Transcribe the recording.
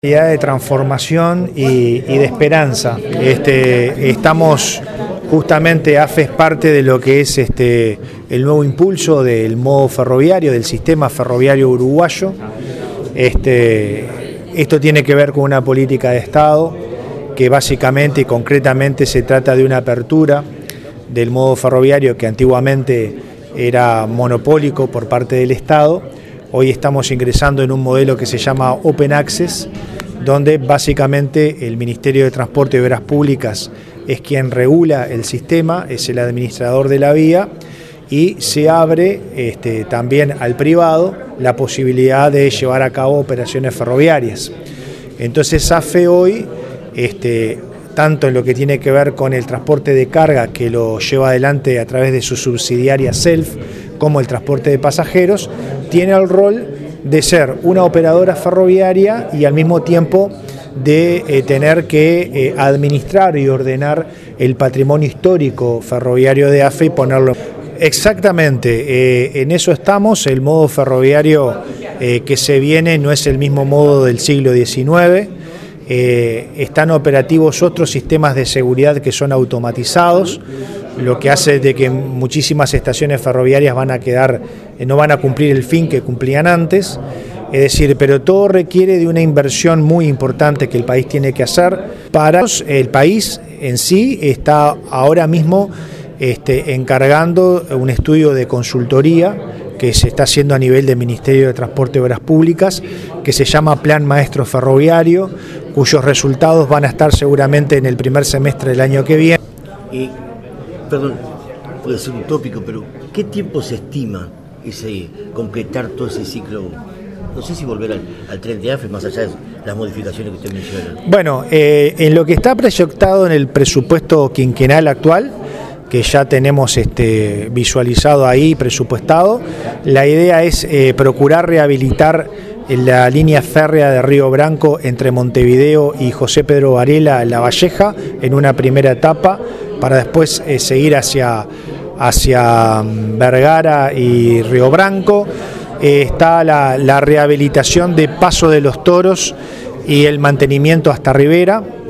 De transformación y de esperanza. Estamos justamente, AFE es parte de lo que es el nuevo impulso del modo ferroviario, del sistema ferroviario uruguayo. Esto tiene que ver con una política de Estado que básicamente y concretamente se trata de una apertura del modo ferroviario que antiguamente era monopólico por parte del Estado. Hoy estamos ingresando en un modelo que se llama Open Access, donde básicamente el Ministerio de Transporte y Obras Públicas es quien regula el sistema, es el administrador de la vía, y se abre también al privado la posibilidad de llevar a cabo operaciones ferroviarias. Entonces AFE hoy, tanto en lo que tiene que ver con el transporte de carga, que lo lleva adelante a través de su subsidiaria SELF, como el transporte de pasajeros, tiene el rol de ser una operadora ferroviaria y al mismo tiempo de tener que administrar y ordenar el patrimonio histórico ferroviario de AFE y ponerlo. Exactamente, en eso estamos. El modo ferroviario que se viene no es el mismo modo del siglo XIX. Están operativos otros sistemas de seguridad que son automatizados, lo que hace de que muchísimas estaciones ferroviarias no van a cumplir el fin que cumplían antes. Es decir, pero todo requiere de una inversión muy importante que el país tiene que hacer. Para el país en sí está ahora mismo encargando un estudio de consultoría que se está haciendo a nivel del Ministerio de Transporte y Obras Públicas, que se llama Plan Maestro Ferroviario, cuyos resultados van a estar seguramente en el primer semestre del año que viene. Perdón, puede ser utópico, pero ¿qué tiempo se estima completar todo ese ciclo? No sé si volver al tren de AFE, más allá de las modificaciones que usted menciona. Bueno, en lo que está proyectado en el presupuesto quinquenal actual, que ya tenemos visualizado ahí, presupuestado, la idea es procurar rehabilitar la línea férrea de Río Branco entre Montevideo y José Pedro Varela, La Valleja, en una primera etapa, para después seguir hacia Vergara y Río Branco. Está la rehabilitación de Paso de los Toros y el mantenimiento hasta Rivera.